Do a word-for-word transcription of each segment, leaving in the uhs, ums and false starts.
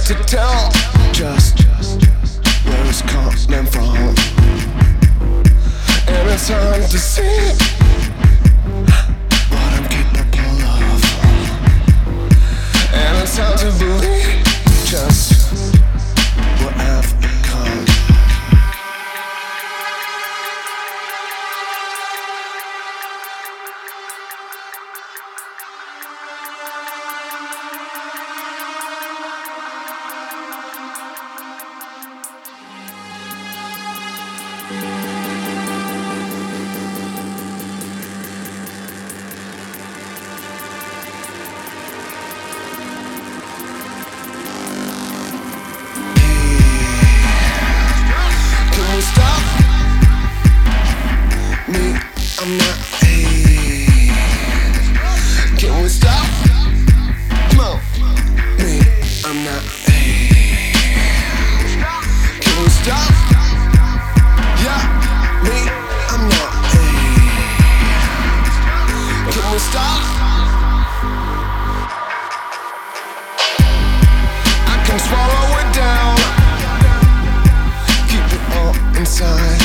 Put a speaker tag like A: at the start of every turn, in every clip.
A: to tell just where it's coming from, and it's hard to see what I'm capable of, and it's hard to believe just where I've come. I'm not a. Can we stop? Come on, me. I'm not a. Can we stop? Yeah, me. I'm not a. Can we stop? I can swallow it down, keep it all inside.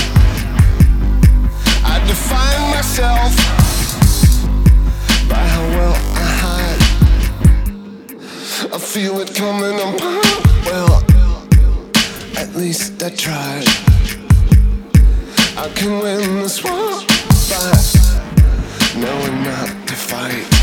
A: I define myself by how well I hide. I feel it coming upon. Well, at least I tried. I can win this war by knowing not to fight.